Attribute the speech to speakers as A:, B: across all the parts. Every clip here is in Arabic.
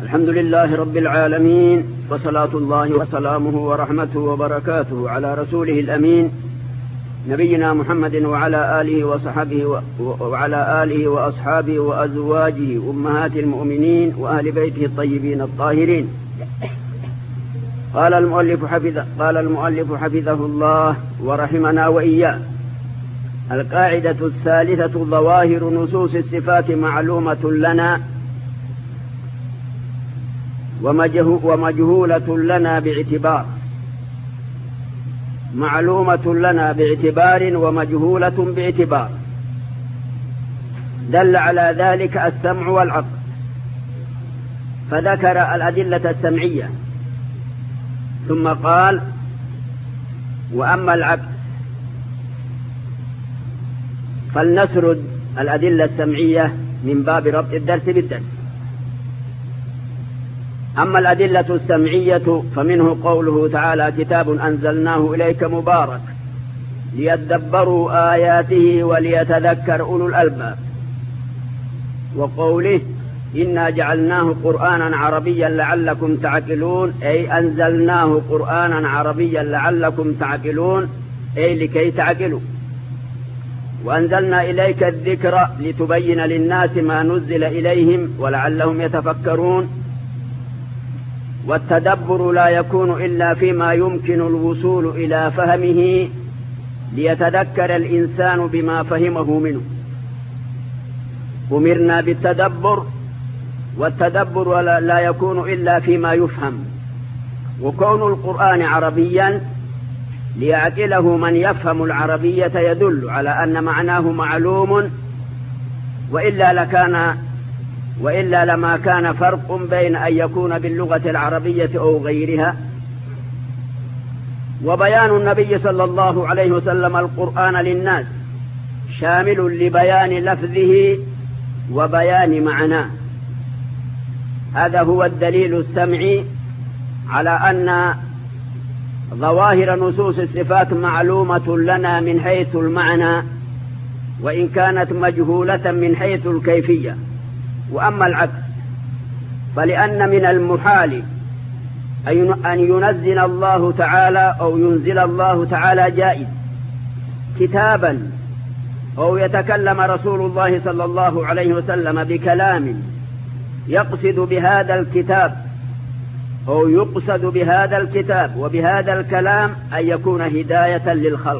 A: الحمد لله رب العالمين، وصلاة الله وسلامه ورحمته وبركاته على رسوله الأمين نبينا محمد وعلى آله وصحبه وعلى آله وأصحابه وأزواجه أمهات المؤمنين وأهل بيته الطيبين الطاهرين. قال المؤلف حفظه الله ورحمنا وإياه: القاعدة الثالثة: ظواهر نصوص الصفات معلومة لنا ومجهولة لنا باعتبار. معلومة لنا باعتبار ومجهولة باعتبار. دل على ذلك السمع والعقل، فذكر الأدلة السمعية ثم قال: وأما العقل. فلنسرد الأدلة السمعية من باب ربط الدرس بالدرس. أما الأدلة السمعية فمنه قوله تعالى: كتاب أنزلناه إليك مبارك ليدبروا آياته وليتذكر أولو الألباب. وقوله: إنا جعلناه قرآنا عربيا لعلكم تعقلون، أي أنزلناه قرآنا عربيا لعلكم تعقلون، أي لكي تعقلوا. وأنزلنا إليك الذكر لتبين للناس ما نزل إليهم ولعلهم يتفكرون. والتدبر لا يكون إلا فيما يمكن الوصول إلى فهمه ليتذكر الإنسان بما فهمه منه. أمرنا بالتدبر، والتدبر لا يكون إلا فيما يفهم. وكون القرآن عربيا ليعقله من يفهم العربية يدل على أن معناه معلوم، وإلا لما كان فرق بين أن يكون باللغة العربية أو غيرها. وبيان النبي صلى الله عليه وسلم القرآن للناس شامل لبيان لفظه وبيان معناه. هذا هو الدليل السمعي على أن ظواهر نصوص الصفات معلومة لنا من حيث المعنى، وإن كانت مجهولة من حيث الكيفية. وأما العكس فلأن من المحال أن ينزل الله تعالى أو ينزل الله تعالى جائز كتابا، أو يتكلم رسول الله صلى الله عليه وسلم بكلام يقصد بهذا الكتاب أو يقصد بهذا الكتاب وبهذا الكلام أن يكون هداية للخلق.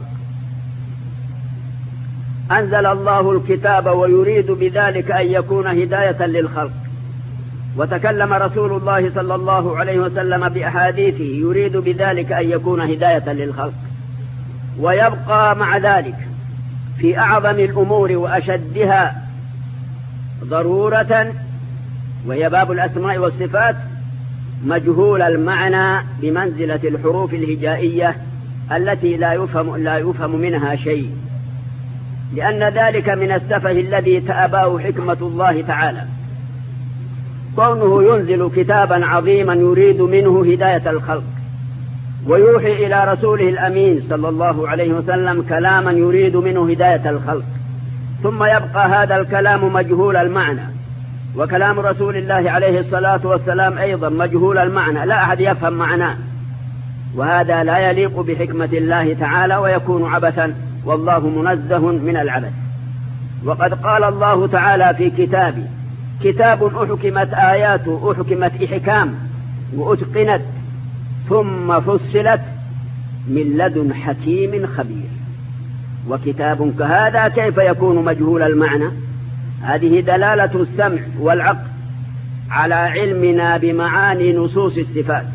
A: أنزل الله الكتاب ويريد بذلك أن يكون هداية للخلق، وتكلم رسول الله صلى الله عليه وسلم بأحاديثه يريد بذلك أن يكون هداية للخلق. ويبقى مع ذلك في أعظم الأمور وأشدها ضرورة، وهي باب الأسماء والصفات، مجهول المعنى بمنزلة الحروف الهجائية التي لا يفهم منها شيء، لأن ذلك من السفه الذي تأباه حكمة الله تعالى. كونه ينزل كتابا عظيما يريد منه هداية الخلق، ويوحي إلى رسوله الأمين صلى الله عليه وسلم كلاما يريد منه هداية الخلق، ثم يبقى هذا الكلام مجهول المعنى، وكلام رسول الله عليه الصلاة والسلام أيضا مجهول المعنى، لا أحد يفهم معناه، وهذا لا يليق بحكمة الله تعالى ويكون عبثا، والله منزه من العبث. وقد قال الله تعالى في كتابه: كتاب أحكمت آياته، أحكمت إحكام وأتقنت ثم فصلت من لدن حكيم خبير. وكتاب كهذا كيف يكون مجهول المعنى؟ هذه دلالة السمع والعقل على علمنا بمعاني نصوص الصفات.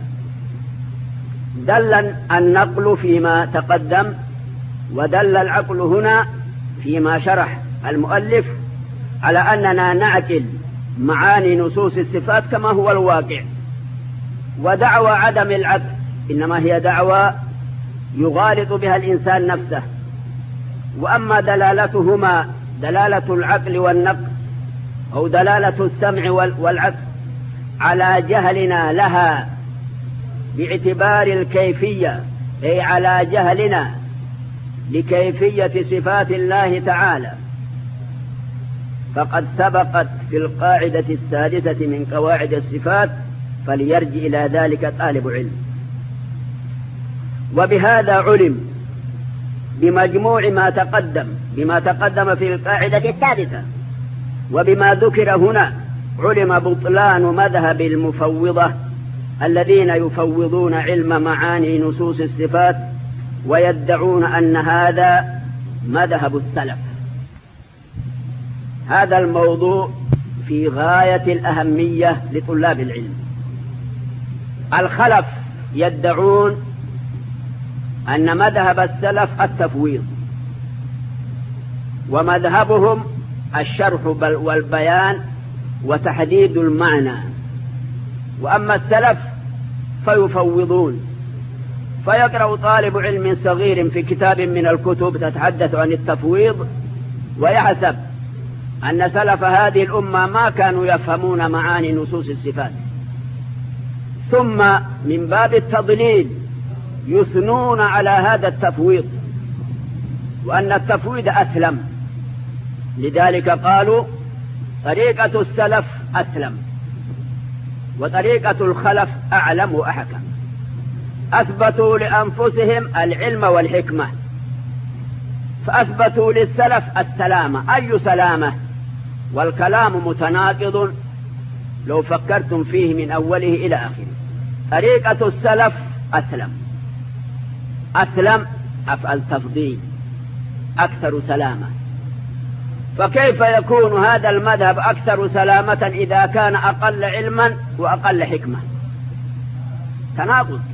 A: دل النقل فيما تقدم، ودل العقل هنا فيما شرح المؤلف على أننا نعقل معاني نصوص الصفات كما هو الواقع. ودعوى عدم العقل إنما هي دعوى يغالط بها الإنسان نفسه. وأما دلالتهما، دلالة العقل والنقل أو دلالة السمع والعقل، على جهلنا لها باعتبار الكيفية، أي على جهلنا لكيفية صفات الله تعالى، فقد سبقت في القاعدة السادسة من قواعد الصفات، فليرجع إلى ذلك طالب علم. وبهذا علم بمجموع بما تقدم في القاعدة السادسة، وبما ذكر هنا علم بطلان مذهب المفوضة الذين يفوضون علم معاني نصوص الصفات ويدعون أن هذا مذهب السلف. هذا الموضوع في غاية الأهمية لطلاب العلم. الخلف يدعون أن مذهب السلف التفويض، ومذهبهم الشرح والبيان وتحديد المعنى. وأما السلف فيفوضون. فيقرأ طالب علم صغير في كتاب من الكتب تتحدث عن التفويض ويحسب أن سلف هذه الأمة ما كانوا يفهمون معاني نصوص الصفات، ثم من باب التضليل يثنون على هذا التفويض وأن التفويض أسلم. لذلك قالوا طريقة السلف أسلم وطريقة الخلف أعلم وأحكم. أثبتوا لأنفسهم العلم والحكمة، فأثبتوا للسلف السلامة. أي سلامة؟ والكلام متناقض لو فكرتم فيه من أوله إلى آخره. طريقة السلف أسلم أفعل تفضيل أكثر سلامة. فكيف يكون هذا المذهب أكثر سلامة إذا كان أقل علما وأقل حكمة؟ تناقض.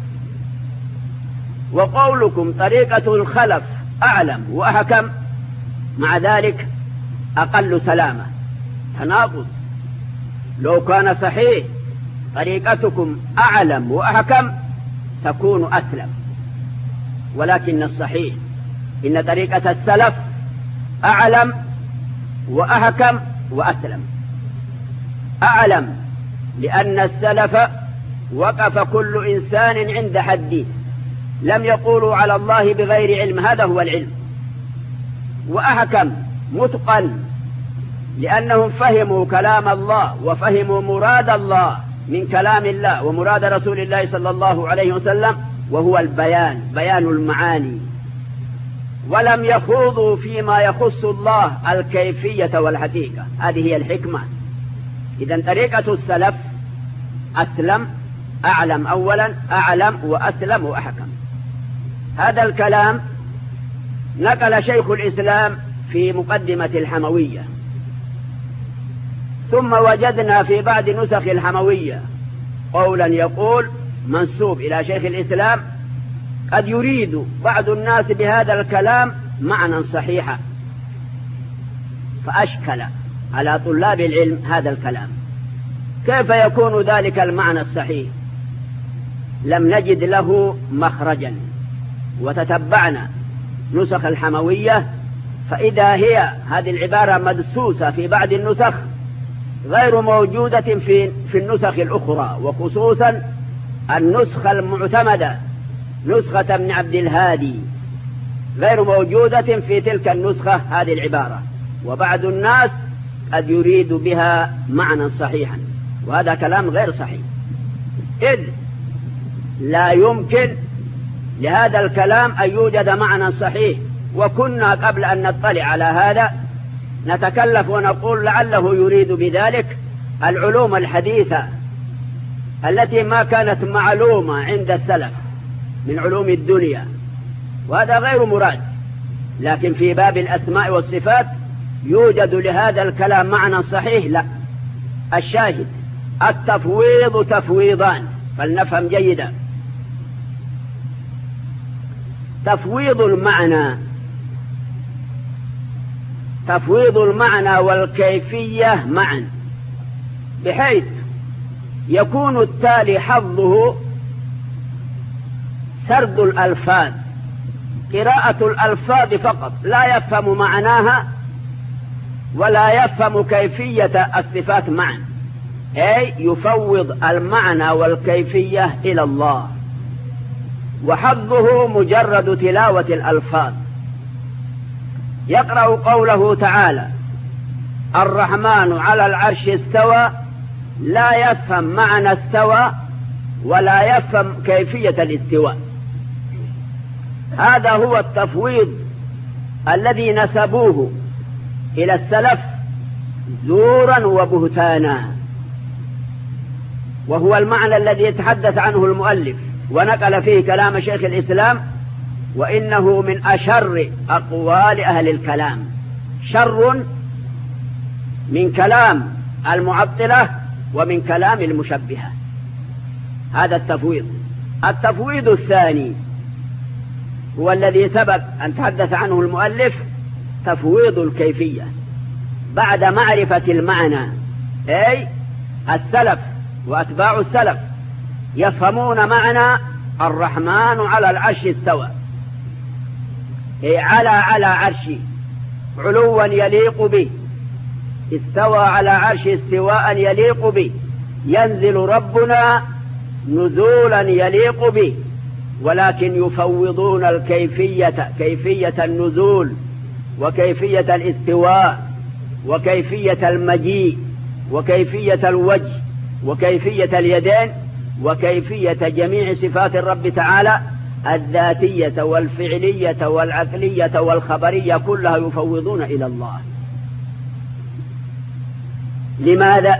A: وقولكم طريقة الخلف أعلم وأحكم مع ذلك أقل سلامة، تناقض. لو كان صحيح طريقتكم أعلم وأحكم تكون أسلم، ولكن الصحيح إن طريقة السلف أعلم وأحكم وأسلم. أعلم لأن السلف وقف كل إنسان عند حده، لم يقولوا على الله بغير علم، هذا هو العلم. وأحكم متقن لأنهم فهموا كلام الله وفهموا مراد الله من كلام الله ومراد رسول الله صلى الله عليه وسلم، وهو البيان، بيان المعاني، ولم يخوضوا فيما يخص الله الكيفية والحقيقة. هذه هي الحكمة. إذن طريقة السلف أسلم، أعلم أولا، أعلم وأسلم وأحكم. هذا الكلام نقل شيخ الإسلام في مقدمة الحموية، ثم وجدنا في بعض نسخ الحموية قولا يقول منسوب إلى شيخ الإسلام قد يريد بعض الناس بهذا الكلام معنى صحيحا، فأشكل على طلاب العلم هذا الكلام. كيف يكون ذلك المعنى الصحيح؟ لم نجد له مخرجا، وتتبعنا نسخ الحموية فإذا هي هذه العبارة مدسوسة في بعض النسخ غير موجودة في النسخ الأخرى، وخصوصا النسخة المعتمدة نسخة ابن عبد الهادي غير موجودة في تلك النسخة هذه العبارة، وبعض الناس قد يريد بها معنى صحيحا، وهذا كلام غير صحيح، إذ لا يمكن لهذا الكلام أن يوجد معنى صحيح. وكنا قبل أن نطلع على هذا نتكلف ونقول لعله يريد بذلك العلوم الحديثة التي ما كانت معلومة عند السلف من علوم الدنيا، وهذا غير مراد. لكن في باب الأسماء والصفات يوجد لهذا الكلام معنى صحيح؟ لا. الشاهد التفويض تفويضان، فلنفهم جيدا. تفويض المعنى والكيفية معا، بحيث يكون التالي حظه سرد الألفاظ، قراءة الألفاظ فقط، لا يفهم معناها ولا يفهم كيفية الصفات معا، أي يفوض المعنى والكيفية إلى الله، وحظه مجرد تلاوة الألفاظ. يقرأ قوله تعالى الرحمن على العرش استوى لا يفهم معنى استوى ولا يفهم كيفية الاستواء. هذا هو التفويض الذي نسبوه إلى السلف زورا وبهتانا، وهو المعنى الذي يتحدث عنه المؤلف ونقل فيه كلام شيخ الإسلام، وإنه من أشر أقوال أهل الكلام، شر من كلام المعطلة ومن كلام المشبهة. هذا التفويض. التفويض الثاني هو الذي سبق أن تحدث عنه المؤلف، تفويض الكيفية بعد معرفة المعنى. أي السلف وأتباع السلف يفهمون معنى الرحمن على العرش استوى، أي على عرشه علوا يليق به، استوى على عرش استواء يليق به، ينزل ربنا نزولا يليق به، ولكن يفوضون كيفية النزول وكيفية الاستواء وكيفية المجيء وكيفية الوجه وكيفية اليدين وكيفية جميع صفات الرب تعالى الذاتية والفعلية والعقلية والخبرية، كلها يفوضون إلى الله. لماذا؟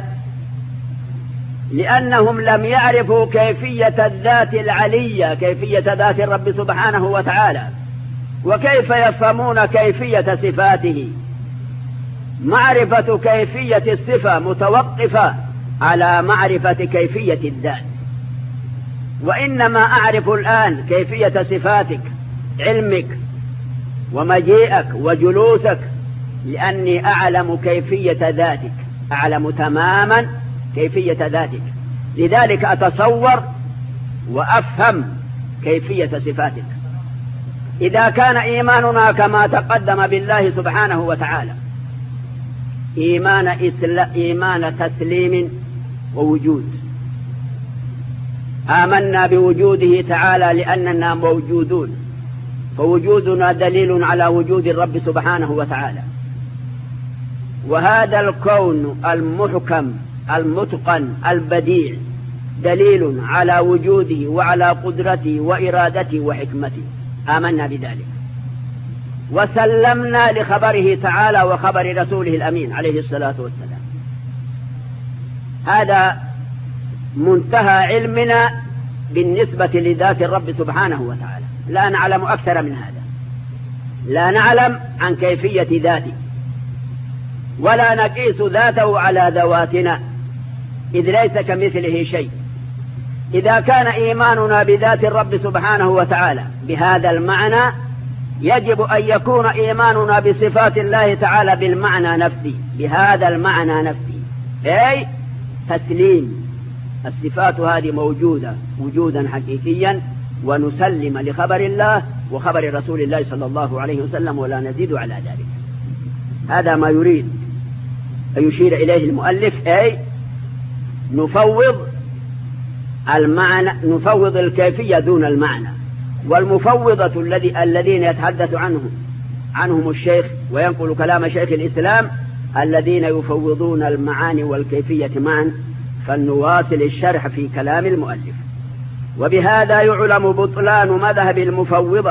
A: لأنهم لم يعرفوا كيفية الذات العلية، كيفية ذات الرب سبحانه وتعالى، وكيف يفهمون كيفية صفاته. معرفة كيفية الصفة متوقفة على معرفة كيفية الذات. وإنما أعرف الآن كيفية صفاتك، علمك ومجيئك وجلوسك، لأني أعلم كيفية ذاتك، أعلم تماما كيفية ذاتك، لذلك أتصور وأفهم كيفية صفاتك. إذا كان إيماننا كما تقدم بالله سبحانه وتعالى إيمان تسليم ووجود، آمنا بوجوده تعالى لأننا موجودون، فوجودنا دليل على وجود الرب سبحانه وتعالى. وهذا الكون المحكم المتقن البديع دليل على وجوده وعلى قدرته وإرادته وحكمته، آمنا بذلك وسلمنا لخبره تعالى وخبر رسوله الأمين عليه الصلاة والسلام. هذا منتهى علمنا بالنسبة لذات الرب سبحانه وتعالى. لا نعلم أكثر من هذا، لا نعلم عن كيفية ذاته، ولا نقيس ذاته على ذواتنا، إذ ليس كمثله شيء. إذا كان إيماننا بذات الرب سبحانه وتعالى بهذا المعنى، يجب أن يكون إيماننا بصفات الله تعالى بالمعنى نفسه، بهذا المعنى نفسه، أي تسليم. الصفات هذه موجودة وجودا حقيقيا، ونسلم لخبر الله وخبر رسول الله صلى الله عليه وسلم ولا نزيد على ذلك. هذا ما يريد أن يشير إليه المؤلف، أي نفوض المعنى، نفوض الكيفية دون المعنى. والمفوضة الذين يتحدث عنهم الشيخ وينقل كلام شيخ الإسلام الذين يفوضون المعاني والكيفية معا. فلنواصل الشرح في كلام المؤلف. وبهذا يعلم بطلان مذهب المفوضة